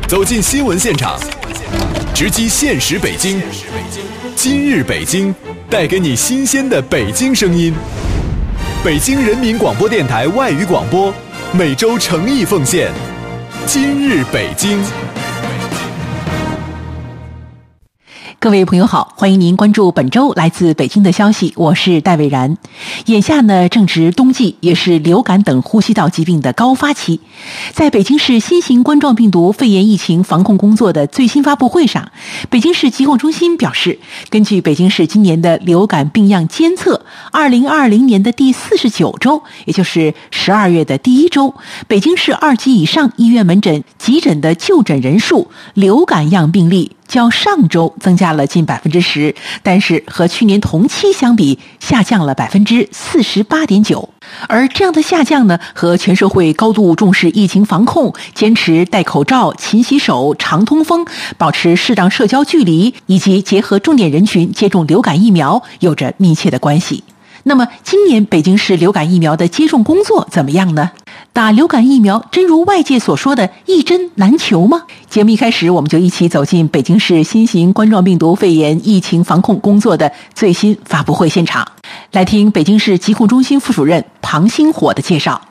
走进新闻现场，直击现实北京。今日北京，带给你新鲜的北京声音。北京人民广播电台外语广播，每周诚意奉献。今日北京。 各位朋友好，欢迎您关注本周来自北京的消息，我是戴伟然。眼下呢正值冬季，也是流感等呼吸道疾病的高发期。在北京市新型冠状病毒肺炎疫情防控工作的最新发布会上，北京市疾控中心表示，根据北京市今年的流感病样监测，2020年的第49周，也就是12月的第1周，北京市2级以上医院门诊急诊的就诊人数、流感样病例较上周增加了近10%，但是和去年同期相比下降了48.9%。而这样的下降呢，和全社会高度重视疫情防控、坚持戴口罩、勤洗手、常通风、保持适当社交距离，以及结合重点人群接种流感疫苗有着密切的关系。那么今年北京市流感疫苗的接种工作怎么样呢？打流感疫苗真如外界所说的一针难求吗？节目一开始我们就一起走进北京市新型冠状病毒肺炎疫情防控工作的最新发布会现场，来听北京市疾控中心副主任庞星火的介绍。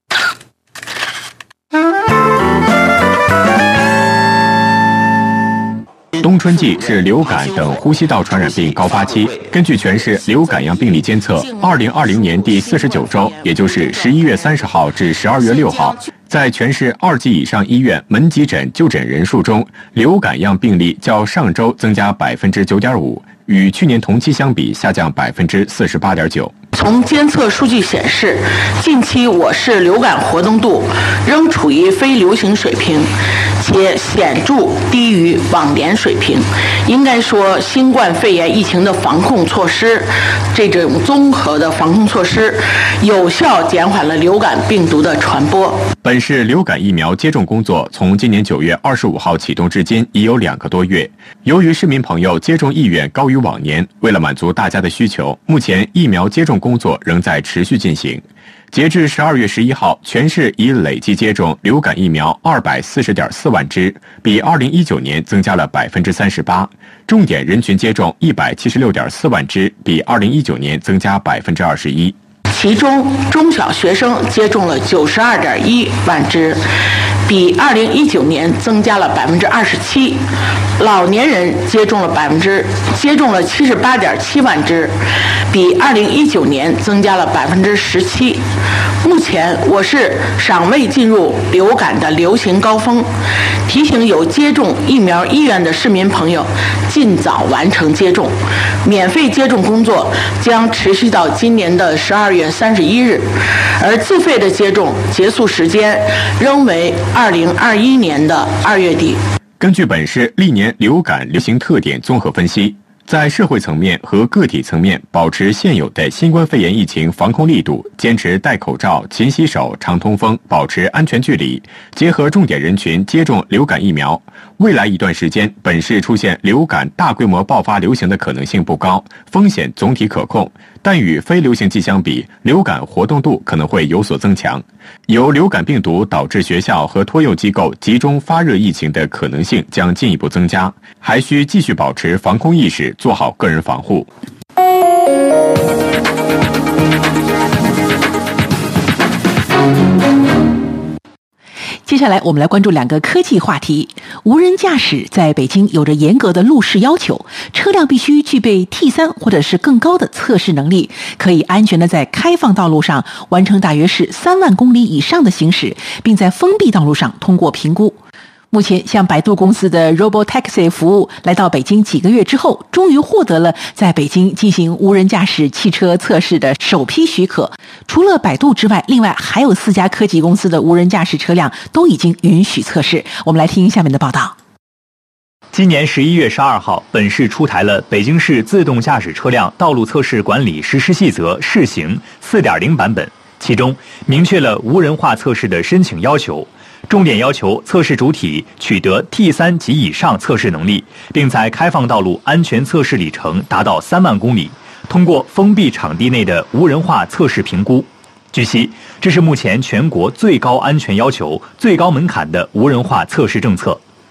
冬春季是流感等呼吸道传染病高发期。根据全市流感样病例监测，2020年第49周，也就是11月30号至12月6号，在全市2级以上医院门急诊就诊人数中，流感样病例较上周增加9.5%，与去年同期相比下降48.9%。 从监测数据显示，近期我市流感活动度仍处于非流行水平，且显著低于往年水平。应该说，新冠肺炎疫情的防控措施，这种综合的防控措施，有效减缓了流感病毒的传播。 本市流感疫苗接种工作从今年9月25号启动至今已有2个多月。由于市民朋友接种意愿高于往年，为了满足大家的需求，目前疫苗接种工作仍在持续进行。截至12月11号，全市已累计接种流感疫苗240.4万支，比2019年增加了38%。重点人群接种176.4万支，比2019年增加21%。 其中，中小学生接种了92.1万支，比2019年增加了27%。老年人接种了78.7万支，比2019年增加了17%。目前我市尚未进入流感的流行高峰，提醒有接种疫苗意愿的市民朋友尽早完成接种。免费接种工作将持续到今年的12月31日，而自费的接种结束时间仍为2021年的2月底。 根据本市历年流感流行特点综合分析，在社会层面和个体层面保持现有的新冠肺炎疫情防控力度，坚持戴口罩、勤洗手、常通风，保持安全距离，结合重点人群接种流感疫苗。未来一段时间，本市出现流感大规模爆发流行的可能性不高，风险总体可控，但与非流行季相比，流感活动度可能会有所增强。由流感病毒导致学校和托幼机构集中发热疫情的可能性将进一步增加，还需继续保持防控意识，做好个人防护。 接下来我们来关注2个科技话题。无人驾驶在北京有着严格的路试要求，车辆必须具备 T3 或者是更高的测试能力，可以安全的在开放道路上完成大约是3万公里以上的行驶，并在封闭道路上通过评估。目前，像百度公司的 Robotaxi 服务来到北京几个月之后，终于获得了在北京进行无人驾驶汽车测试的首批许可。除了百度之外，另外还有4家科技公司的无人驾驶车辆都已经允许测试。我们来听下面的报道。 今年11月12号，本市出台了《北京市自动驾驶车辆道路测试管理实施细则试行 4.0 版本，其中明确了无人化测试的申请要求，重点要求测试主体取得 T3 及以上测试能力，并在开放道路安全测试里程达到3万公里，通过封闭场地内的无人化测试评估。据悉，这是目前全国最高安全要求、最高门槛的无人化测试政策。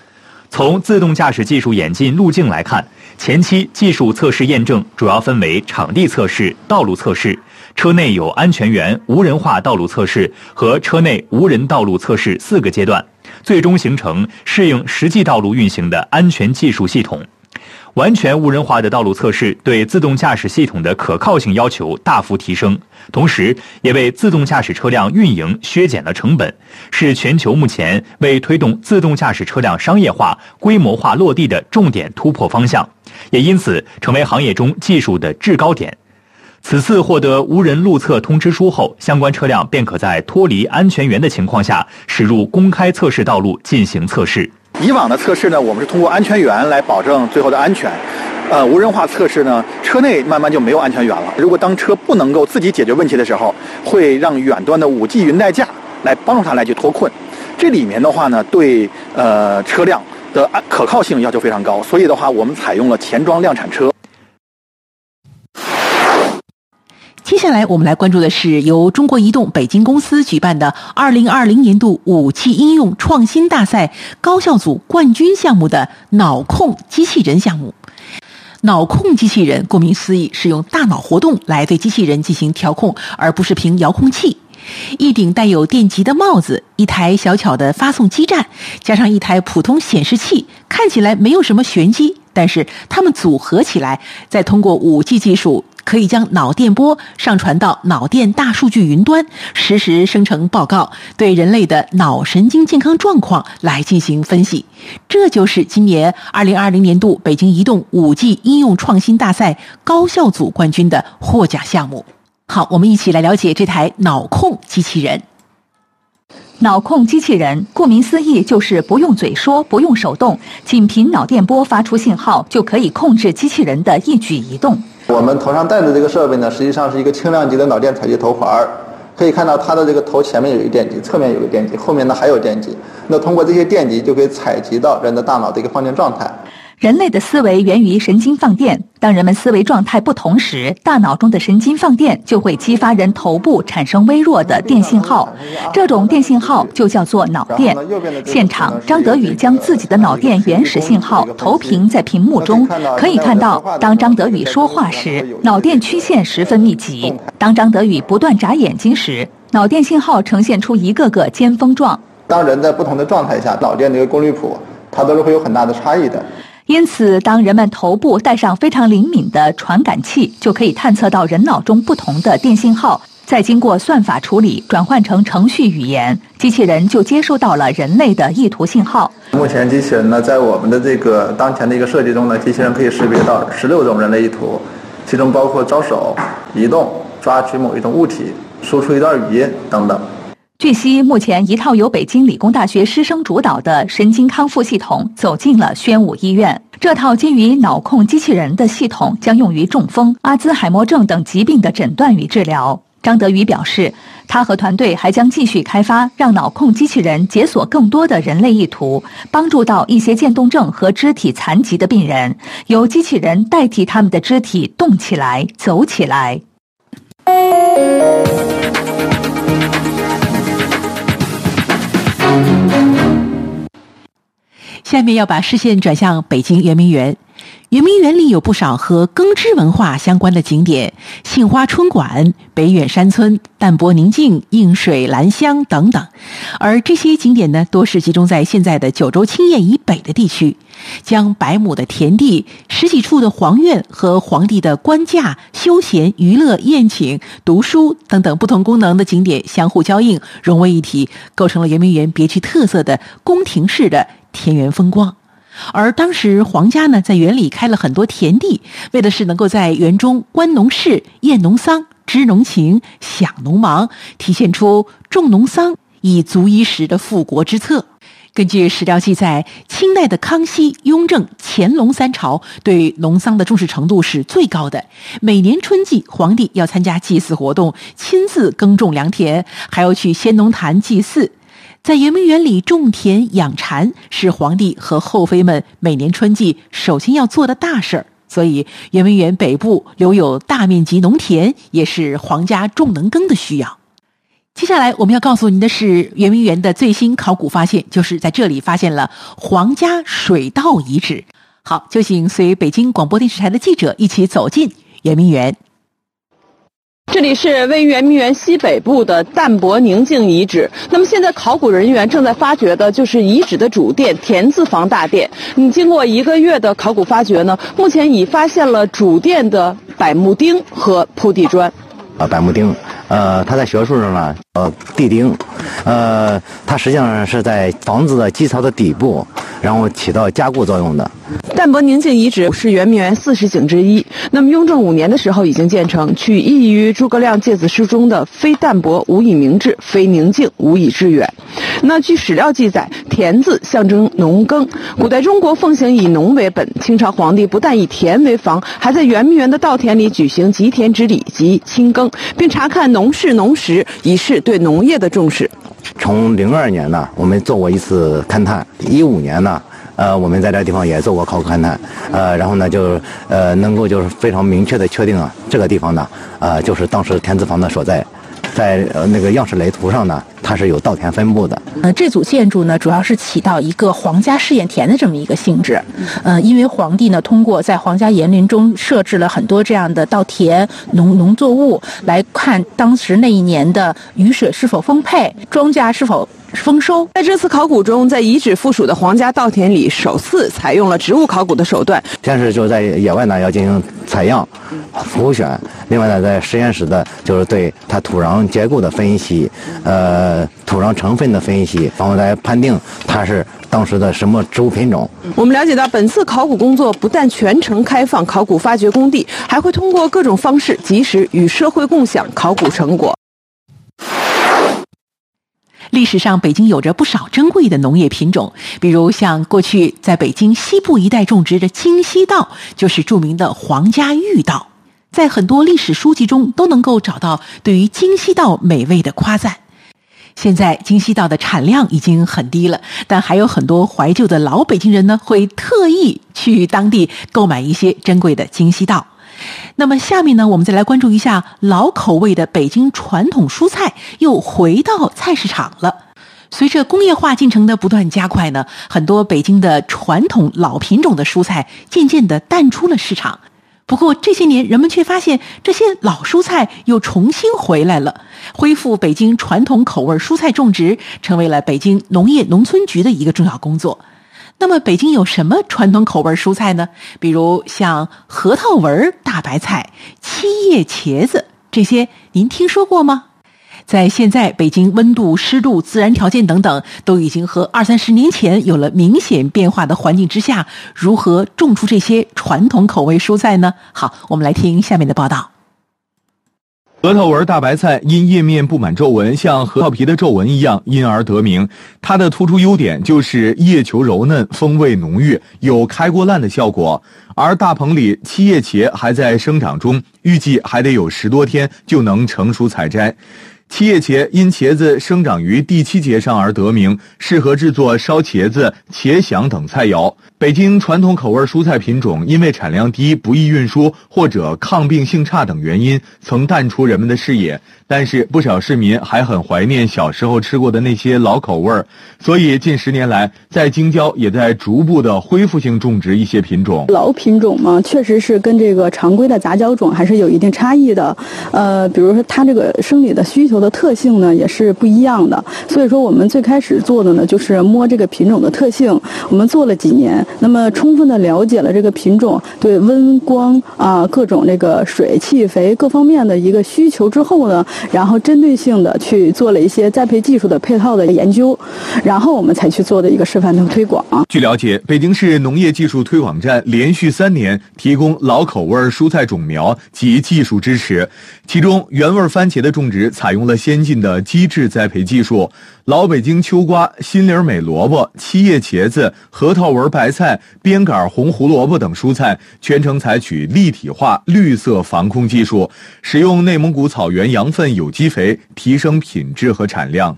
从自动驾驶技术演进路径来看，前期技术测试验证主要分为场地测试、道路测试、车内有安全员无人化道路测试和车内无人道路测试4个阶段，最终形成适应实际道路运行的安全技术系统。完全无人化的道路测试对自动驾驶系统的可靠性要求大幅提升，同时也为自动驾驶车辆运营削减了成本，是全球目前为推动自动驾驶车辆商业化、规模化落地的重点突破方向，也因此成为行业中技术的制高点。此次获得无人路测通知书后，相关车辆便可在脱离安全员的情况下驶入公开测试道路进行测试。 以往的测试呢，我们是通过安全员来保证最后的安全。无人化测试呢，车内慢慢就没有安全员了。如果当车不能够自己解决问题的时候，会让远端的5G 云代驾来帮助它来去脱困。这里面的话呢，对车辆的可靠性要求非常高，所以的话，我们采用了前装量产车。 接下来我们来关注的是由中国移动北京公司举办的2020年度5G应用创新大赛高校组冠军项目的脑控机器人项目。脑控机器人顾名思义是用大脑活动来对机器人进行调控，而不是凭遥控器。一顶带有电极的帽子，一台小巧的发送基站，加上一台普通显示器，看起来没有什么玄机，但是它们组合起来，再通过5G 技术可以将脑电波上传到脑电大数据云端，实时生成报告，对人类的脑神经健康状况来进行分析。这就是今年2020年度北京移动5G 应用创新大赛高校组冠军的获奖项目。好，我们一起来了解这台脑控机器人。 脑控机器人顾名思义就是不用嘴说，不用手动，仅凭脑电波发出信号就可以控制机器人的一举一动。 我们头上戴的这个设备呢，实际上是一个轻量级的脑电采集头环，可以看到它的这个头前面有一电极，侧面有一个电极，后面呢还有电极。那通过这些电极就可以采集到人的大脑的一个放电状态。 人类的思维源于神经放电，当人们思维状态不同时，大脑中的神经放电就会激发人头部产生微弱的电信号，这种电信号就叫做脑电。现场，张德宇将自己的脑电原始信号投屏在屏幕中，可以看到，当张德宇说话时，脑电曲线十分密集；当张德宇不断眨眼睛时，脑电信号呈现出一个个尖峰状。 当人在不同的状态下，脑电的一个功率谱，它都是会有很大的差异的。 因此，当人们头部戴上非常灵敏的传感器，就可以探测到人脑中不同的电信号，再经过算法处理，转换成程序语言，机器人就接收到了人类的意图信号。 目前机器人呢，在我们的这个当前的一个设计中呢，机器人可以识别到16种人类意图，其中包括招手、移动、抓取某一种物体、输出一段语音等等。 据悉，目前一套由北京理工大学师生主导的神经康复系统走进了宣武医院。这套基于脑控机器人的系统将用于中风、阿兹海默症等疾病的诊断与治疗。张德宇表示，他和团队还将继续开发，让脑控机器人解锁更多的人类意图，帮助到一些渐冻症和肢体残疾的病人，由机器人代替他们的肢体动起来、走起来。 下面要把视线转向北京圆明园。圆明园里有不少和耕织文化相关的景点，杏花春馆、北远山村、淡泊宁静、映水兰香等等。而这些景点呢，多是集中在现在的九州青叶以北的地区，将百亩的田地、十几处的皇院和皇帝的官驾、休闲、娱乐、宴请、读书等等不同功能的景点相互交映，融为一体，构成了圆明园别具特色的宫廷式的田园风光。而当时皇家呢，在园里开了很多田地，为的是能够在园中观农事、验农桑、知农情、享农忙，体现出重农桑以足以时的复国之策。根据史料记载，清代的康熙、雍正、乾隆3朝对农桑的重视程度是最高的。每年春季，皇帝要参加祭祀活动，亲自耕种良田，还要去先农坛祭祀。在圆明园里种田养蚕是皇帝和后妃们每年春季首先要做的大事儿，所以圆明园北部留有大面积农田，也是皇家种能耕的需要。 接下来我们要告诉您的是圆明园的最新考古发现，就是在这里发现了皇家水道遗址。好，就请随北京广播电视台的记者一起走进圆明园。 这里是位于圆明园西北部的淡泊宁静遗址。那么现在考古人员正在发掘的就是遗址的主殿田字房大殿。经过1个月的考古发掘呢，目前已发现了主殿的柏木钉和铺地砖。 柏木钉，它在学术上呢，地钉，它实际上是在房子的基槽的底部，然后起到加固作用的。 淡泊宁静遗址是圆明园40景之一。那么雍正5年的时候已经建成，取意于诸葛亮诫子诗中的“非淡泊无以明志，非宁静无以致远”。那据史料记载，田字象征农耕。古代中国奉行以农为本，清朝皇帝不但以田为房，还在圆明园的稻田里举行集田之礼及清耕，并查看农事农时，以示对农业的重视。 从02年呢，我们做过一次勘探；15年呢，我们在这个地方也做过考古勘探，然后呢，能够非常明确的确定啊，这个地方呢，就是当时田字房的所在。在那个样式雷图上呢，它是有稻田分布的。 这组建筑呢，主要是起到一个皇家试验田的这么一个性质。因为皇帝呢，通过在皇家园林中设置了很多这样的稻田、农作物，来看当时那一年的雨水是否丰沛，庄稼是否丰收。 在这次考古中，在遗址附属的皇家稻田里，首次采用了植物考古的手段。 先是就在野外呢要进行采样、浮选，另外呢在实验室的就是对它土壤结构的分析，土壤成分的分析，然后来判定它是当时的什么植物品种。 我们了解到，本次考古工作不但全程开放考古发掘工地，还会通过各种方式及时与社会共享考古成果。 历史上北京有着不少珍贵的农业品种，比如像过去在北京西部一带种植的京西稻，就是著名的皇家御稻。在很多历史书籍中都能够找到对于京西稻美味的夸赞。现在京西稻的产量已经很低了，但还有很多怀旧的老北京人呢，会特意去当地购买一些珍贵的京西稻。那么下面呢，我们再来关注一下老口味的北京传统蔬菜又回到菜市场了。随着工业化进程的不断加快呢，很多北京的传统老品种的蔬菜渐渐地淡出了市场。不过这些年人们却发现这些老蔬菜又重新回来了，恢复北京传统口味蔬菜种植成为了北京农业农村局的一个重要工作。那么北京有什么传统口味蔬菜呢？比如像核桃纹大白菜、七叶茄子，这些您听说过吗？在现在北京温度、湿度、自然条件等等都已经和20-30年前有了明显变化的环境之下，如何种出这些传统口味蔬菜呢？好，我们来听下面的报道。 核桃纹大白菜因叶面布满皱纹，像核桃皮的皱纹一样，因而得名。它的突出优点就是叶球柔嫩，风味浓郁，有开锅烂的效果。而大棚里七叶茄还在生长中，预计还得有10多天就能成熟采摘。七叶茄因茄子生长于第7节上而得名，适合制作烧茄子、茄鲞等菜肴。北京传统口味蔬菜品种因为产量低、不易运输或者抗病性差等原因，曾淡出人们的视野。但是不少市民还很怀念小时候吃过的那些老口味儿，所以近10年来，在京郊也在逐步的恢复性种植一些品种。 老品种嘛，确实是跟这个常规的杂交种还是有一定差异的。比如说它这个生理的需求的特性呢，也是不一样的。所以说我们最开始做的呢，就是摸这个品种的特性。我们做了几年，那么充分的了解了这个品种对温光各种这个水气肥各方面的一个需求之后呢，然后针对性的去做了一些栽培技术的配套的研究，然后我们才去做的一个示范的推广。 据了解，北京市农业技术推广站连续3年提供老口味蔬菜种苗及技术支持，其中原味番茄的种植采用了先进的机制栽培技术，老北京秋瓜、新梨美萝卜、七叶茄子、核桃纹白菜、边杆红胡萝卜等蔬菜全程采取立体化绿色防控技术，使用内蒙古草原羊粪有机肥，提升品质和产量。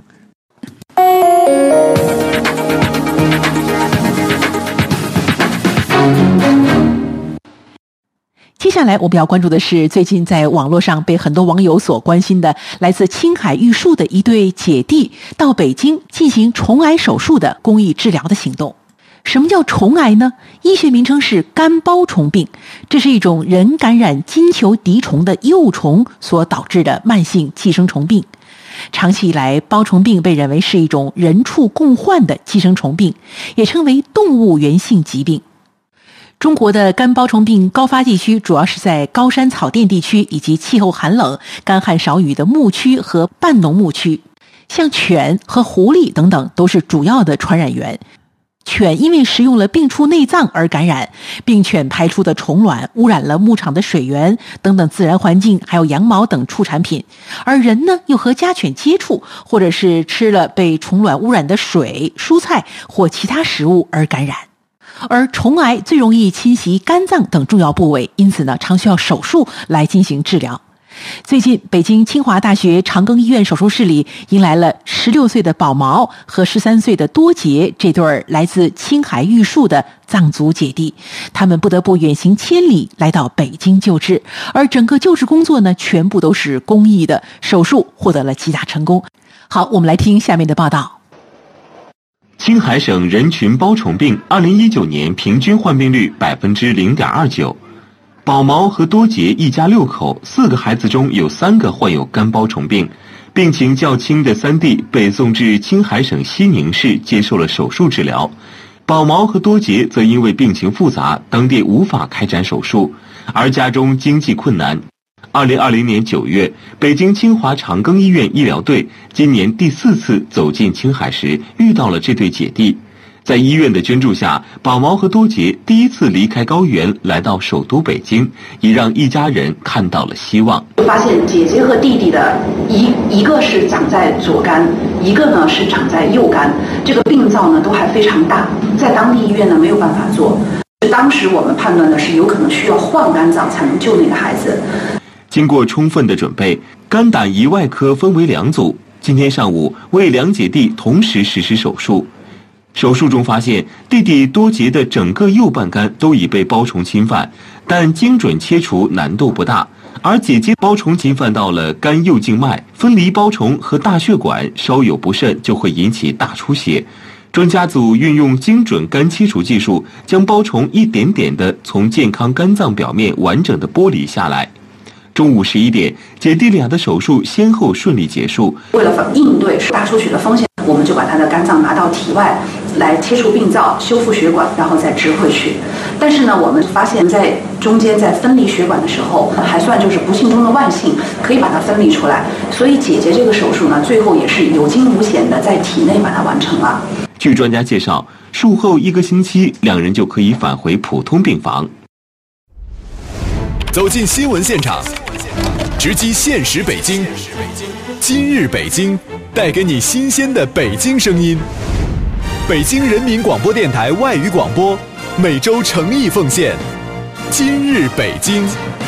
接下下来我们要关注的是最近在网络上被很多网友所关心的来自青海玉树的一对姐弟到北京进行虫癌手术的公益治疗的行动。什么叫虫癌呢？医学名称是肝包虫病，这是一种人感染金球滴虫的幼虫所导致的慢性寄生虫病。长期以来，包虫病被认为是一种人畜共患的寄生虫病，也称为动物源性疾病。中国的肝包虫病高发地区主要是在高山草甸地区以及气候寒冷、干旱少雨的牧区和半农牧区，像犬和狐狸等等都是主要的传染源。犬因为食用了病畜内脏而感染，病犬排出的虫卵污染了牧场的水源等等自然环境，还有羊毛等畜产品，而人呢又和家犬接触，或者是吃了被虫卵污染的水、蔬菜或其他食物而感染。而虫癌最容易侵袭肝脏等重要部位，因此呢常需要手术来进行治疗。最近，北京清华大学长庚医院手术室里迎来了16岁的宝毛和13岁的多杰这对来自青海玉树的藏族姐弟，他们不得不远行千里来到北京救治，而整个救治工作呢，全部都是公益的，手术获得了极大成功。好，我们来听下面的报道。 青海省人群包虫病2019年平均患病率0.29%。宝毛和多杰一家6口，4个孩子中有3个患有肝包虫病，病情较轻的3弟被送至青海省西宁市接受了手术治疗，宝毛和多杰则因为病情复杂，当地无法开展手术，而家中经济困难。2020年9月，北京清华长庚医院医疗队今年第4次走进青海时，遇到了这对姐弟。在医院的捐助下，宝毛和多杰第一次离开高原来到首都北京，也让一家人看到了希望。 发现姐姐和弟弟的一个是长在左肝，一个呢是长在右肝，这个病灶呢都还非常大，在当地医院呢没有办法做。当时我们判断的是有可能需要换肝脏才能救那个孩子。 经过充分的准备，肝胆胰外科分为2组，今天上午为2姐弟同时实施手术。手术中发现，弟弟多杰的整个右半肝都已被包虫侵犯，但精准切除难度不大。而姐姐包虫侵犯到了肝右静脉，分离包虫和大血管，稍有不慎就会引起大出血。专家组运用精准肝切除技术，将包虫一点点地从健康肝脏表面完整地剥离下来。中午11点，姐弟俩的手术先后顺利结束。 为了应对大出血的风险，我们就把他的肝脏拿到体外来切除病灶、修复血管，然后再植回去。但是呢，我们发现在中间在分离血管的时候，还算就是不幸中的万幸，可以把它分离出来。所以姐姐这个手术呢，最后也是有惊无险的在体内把它完成了。 据专家介绍，术后1个星期，2人就可以返回普通病房。 走进新闻现场，直击现实北京。今日北京，带给你新鲜的北京声音。北京人民广播电台外语广播，每周诚意奉献。今日北京。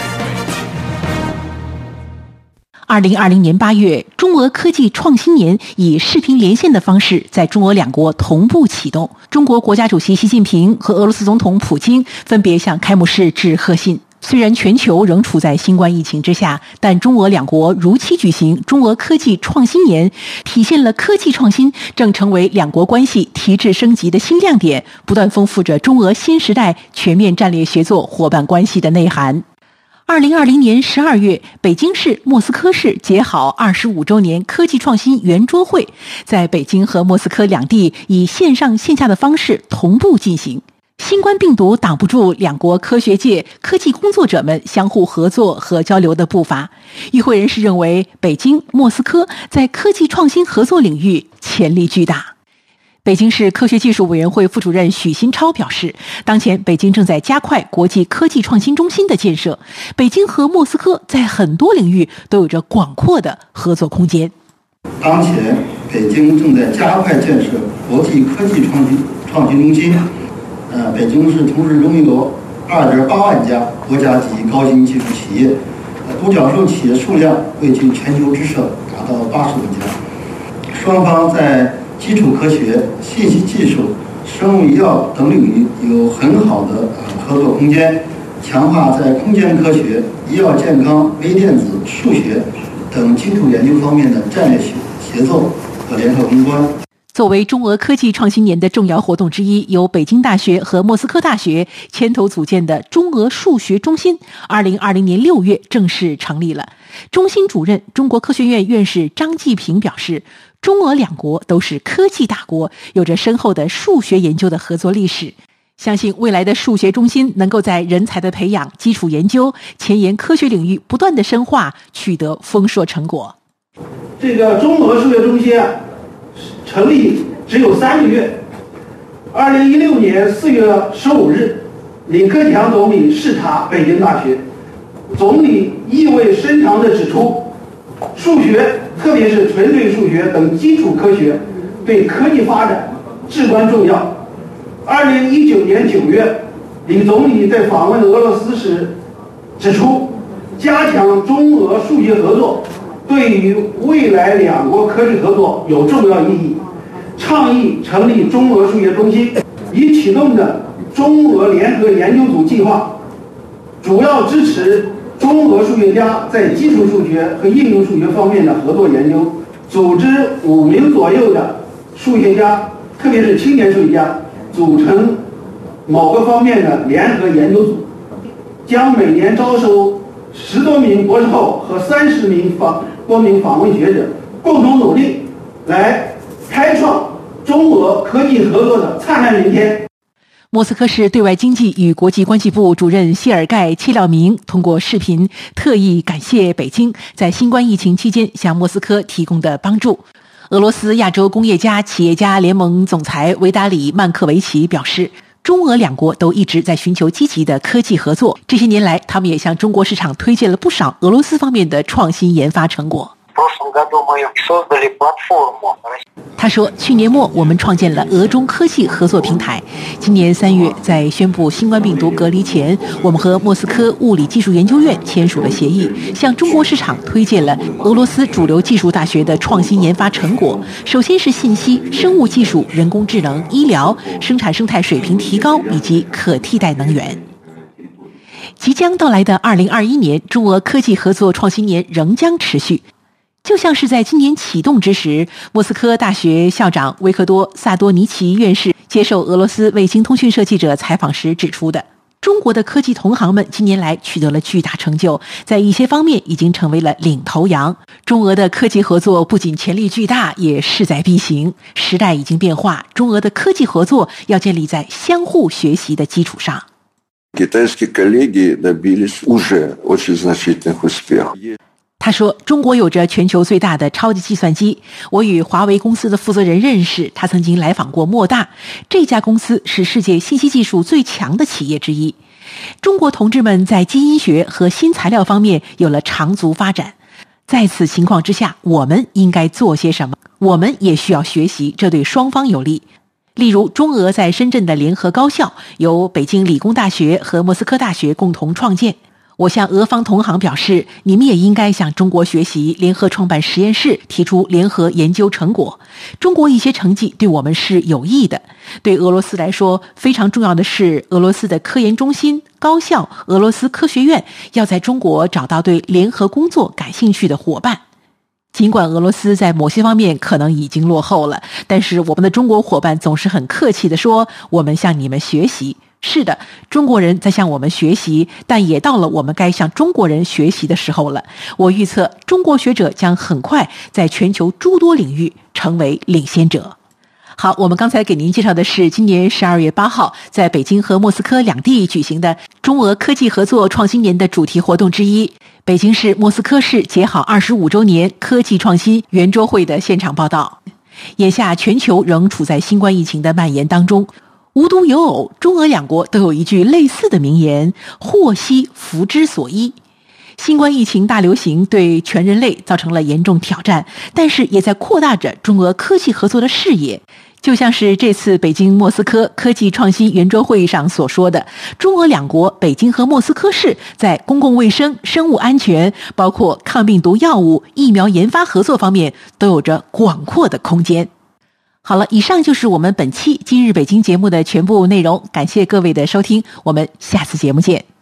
2020年8月，中俄科技创新年以视频连线的方式在中俄两国同步启动。中国国家主席习近平和俄罗斯总统普京分别向开幕式致贺信。虽然全球仍处在新冠疫情之下，但中俄两国如期举行中俄科技创新年，体现了科技创新正成为两国关系提质升级的新亮点，不断丰富着中俄新时代全面战略协作伙伴关系的内涵。2020年12月，北京市、莫斯科市结好25周年科技创新圆桌会，在北京和莫斯科两地以线上线下的方式同步进行。新冠病毒挡不住两国科学界、科技工作者们相互合作和交流的步伐。与会人士认为，北京、莫斯科在科技创新合作领域潜力巨大。北京市科学技术委员会副主任许新超表示，当前北京正在加快国际科技创新中心的建设，北京和莫斯科在很多领域都有着广阔的合作空间。 当前，北京正在加快建设国际科技创新中心。北京市同时拥有2.8万家国家级高新技术企业，独角兽企业数量位居全球之首，达到80多家。双方在基础科学、信息技术、生物医药等领域有很好的合作空间， 强化在空间科学、医药健康、微电子、数学等基础研究方面的战略协作和联合攻关。 作为中俄科技创新年的重要活动之一，由北京大学和莫斯科大学牵头组建的中俄数学中心，2020年6月正式成立了。中心主任、中国科学院院士张继平表示，中俄两国都是科技大国，有着深厚的数学研究的合作历史。相信未来的数学中心能够在人才的培养、基础研究、前沿科学领域不断的深化，取得丰硕成果。 这个中俄数学中心成立只有3个月，2016年4月15日，李克强总理视察北京大学，总理意味深长地指出，数学，特别是纯粹数学等基础科学，对科技发展至关重要。2019年9月，李总理在访问俄罗斯时指出，加强中俄数学合作对于未来两国科技合作有重要意义，倡议成立中俄数学中心，已启动的中俄联合研究组计划，主要支持中俄数学家在基础数学和应用数学方面的合作研究，组织5名左右的数学家，特别是青年数学家，组成某个方面的联合研究组，将每年招收10多名博士后和30多名访问学者，共同努力来开创中俄科技合作的灿烂明天。 莫斯科市对外经济与国际关系部主任谢尔盖·切廖明通过视频特意感谢北京在新冠疫情期间向莫斯科提供的帮助。俄罗斯亚洲工业家企业家联盟总裁维达里·曼克维奇表示，中俄两国都一直在寻求积极的科技合作，这些年来他们也向中国市场推荐了不少俄罗斯方面的创新研发成果。他说，去年末我们创建了俄中科技合作平台，今年3月在宣布新冠病毒隔离前，我们和莫斯科物理技术研究院签署了协议，向中国市场推荐了俄罗斯主流技术大学的创新研发成果，首先是信息、生物技术、人工智能、医疗、生产生态水平提高以及可替代能源。即将到来的2021年，中俄科技合作创新年仍将持续。就像是在今年启动之时，莫斯科大学校长维克多·萨多尼奇院士接受俄罗斯卫星通讯社记者采访时指出的，中国的科技同行们近年来取得了巨大成就，在一些方面已经成为了领头羊。中俄的科技合作不仅潜力巨大，也势在必行。时代已经变化，中俄的科技合作要建立在相互学习的基础上。他说，中国有着全球最大的超级计算机。我与华为公司的负责人认识，他曾经来访过莫大。这家公司是世界信息技术最强的企业之一。中国同志们在基因学和新材料方面有了长足发展。在此情况之下，我们应该做些什么？我们也需要学习，这对双方有利。例如，中俄在深圳的联合高校由北京理工大学和莫斯科大学共同创建。我向俄方同行表示，你们也应该向中国学习，联合创办实验室，提出联合研究成果。中国一些成绩对我们是有益的。对俄罗斯来说，非常重要的是，俄罗斯的科研中心、高校、俄罗斯科学院要在中国找到对联合工作感兴趣的伙伴。尽管俄罗斯在某些方面可能已经落后了，但是我们的中国伙伴总是很客气地说，我们向你们学习。是的，中国人在向我们学习，但也到了我们该向中国人学习的时候了。我预测，中国学者将很快在全球诸多领域成为领先者。好，我们刚才给您介绍的是今年12月8号在北京和莫斯科两地举行的中俄科技合作创新年的主题活动之一，北京市、莫斯科市结好25周年科技创新圆桌会的现场报道。眼下全球仍处在新冠疫情的蔓延当中，无独有偶，中俄两国都有一句类似的名言：祸兮福之所依。新冠疫情大流行对全人类造成了严重挑战，但是也在扩大着中俄科技合作的视野。就像是这次北京莫斯科科技创新圆桌会议上所说的，中俄两国北京和莫斯科市在公共卫生、生物安全，包括抗病毒药物、疫苗研发合作方面都有着广阔的空间。好了，以上就是我们本期今日北京节目的全部内容，感谢各位的收听，我们下次节目见。